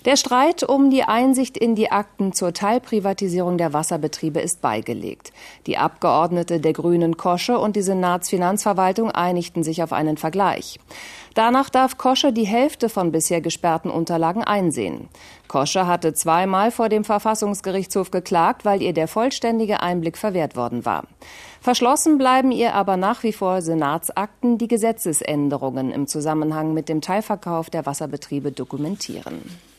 Der Streit um die Einsicht in die Akten zur Teilprivatisierung der Wasserbetriebe ist beigelegt. Die Abgeordnete der Grünen Kosche und die Senatsfinanzverwaltung einigten sich auf einen Vergleich. Danach darf Kosche die Hälfte von bisher gesperrten Unterlagen einsehen. Kosche hatte zweimal vor dem Verfassungsgerichtshof geklagt, weil ihr der vollständige Einblick verwehrt worden war. Verschlossen bleiben ihr aber nach wie vor Senatsakten, die Gesetzesänderungen im Zusammenhang mit dem Teilverkauf der Wasserbetriebe dokumentieren.